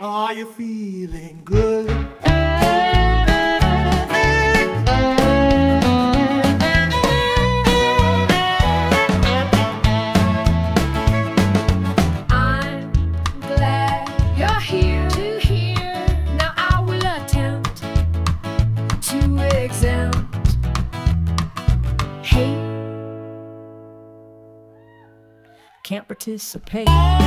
Are you feeling good? I'm glad you're here to hear. Now I will attempt to exempt hate. Can't participate.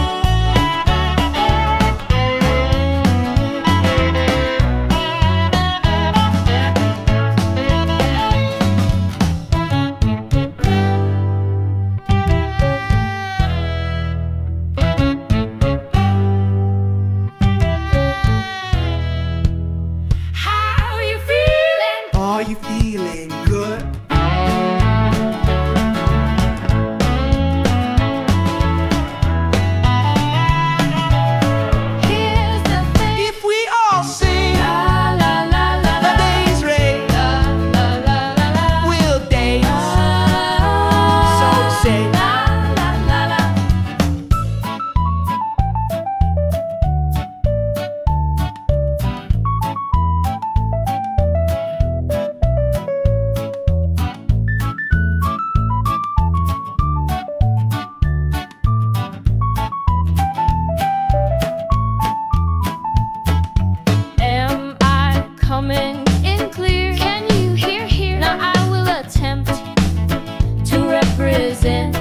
How you feeling? Are you feeling good? Here's the thing. If we all sing, La la la la the la. day's rain, La la la la la. we'll dance. So say, La la la la. Am I coming in clear? Can you hear? Now I will attempt to represent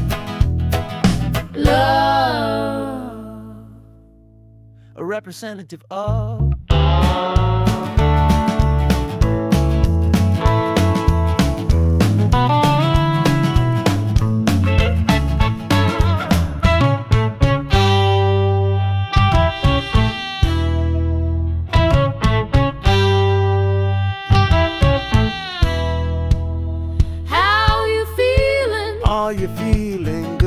love. A representative of How you feeling? are you feeling